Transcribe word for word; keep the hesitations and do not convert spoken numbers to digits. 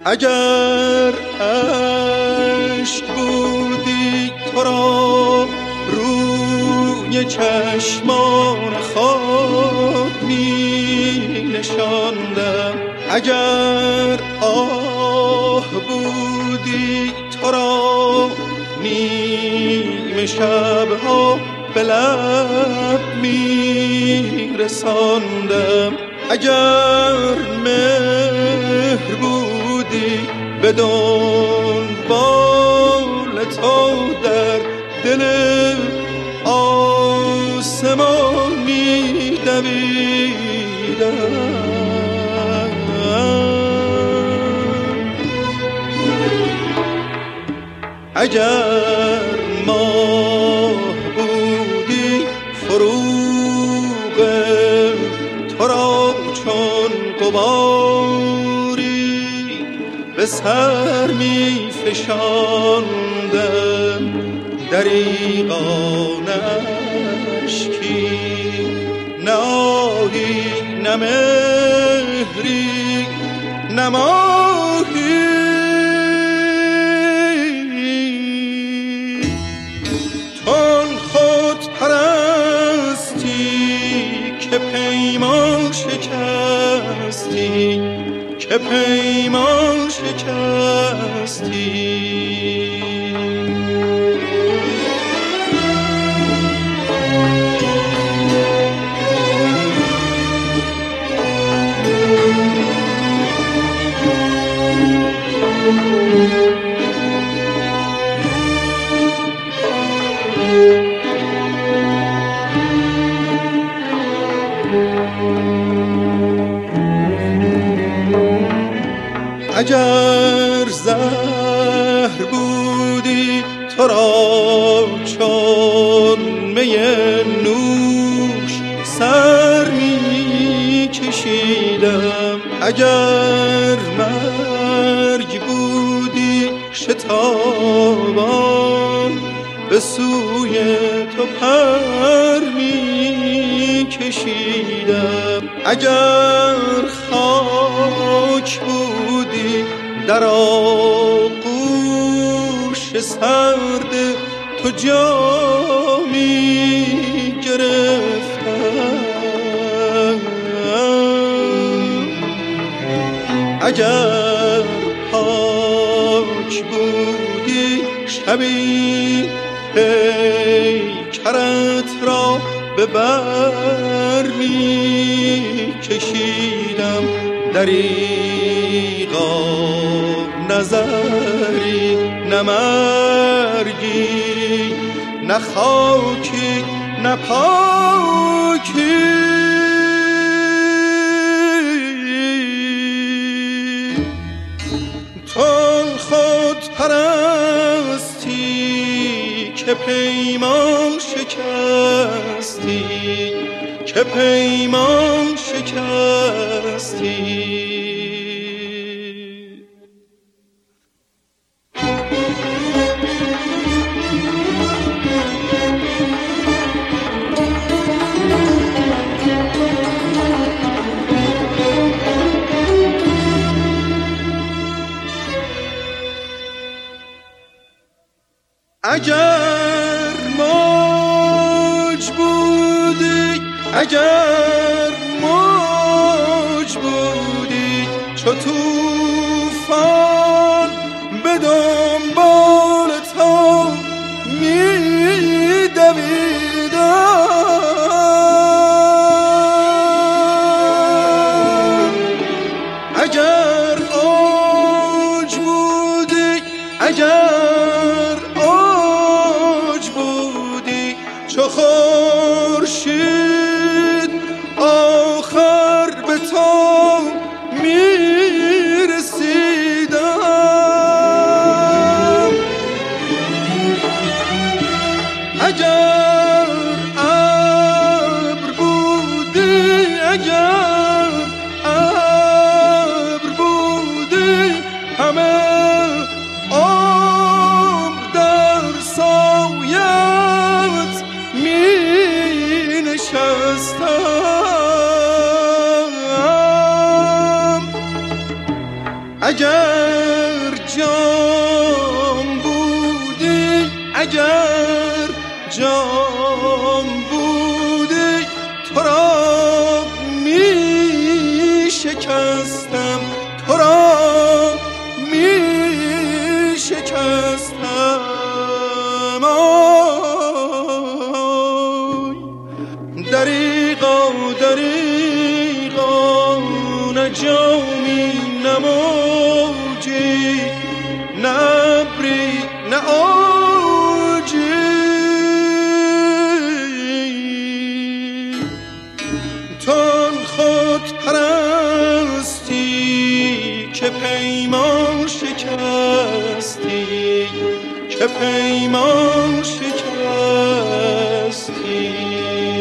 اگر اشک بودی تو را روی چشمان خود می نشاندم، اگر آه بودی تو را نیم شبها به لب می رساندم، اگر مهر بودی به دنبال تو در دل آسمان می دویدم، اگر ماه بودی فروغ تو را چون غباری به سر می فشاندم، دریغا نشکی نه آهی نه مهری نه ماهی، تن خود پرستی که پیمان شکستی، که پیمان شکستی. اگر زهر بودی تو را چون می نوش سر می کشیدم، اگر مرگ بودی شتابان به سوی تو پر می کشیدم، اگر خاک بودی در آغوش سرد تو جا می گرفتم، اگر پاک بودی شبی پیکرت را به بر می کشیدم، دریغا نظری نه مرگی نه خاکی نه پاکی، تو خود پرستی که پیمان شکستی، که پیمان شکستی. اگر موج بودی، اگر موج بودی چو طوفان به دنبال تو می دویدم، اگر اوج بودی، اگر چو خورشید آخر به تو میرسیدم، اگر ابر بودی، اگر ابر بودی همه عمر در سایت می نشستم، اگر جام بودی، اگر جام بودی تو را می شکستم، تو را می شکستم. آی دریغا دریغا نه جامی نه موجی نه ابری نه اوجی، تو خود پرستی که پیمان شکستی، که پیمان شکستی.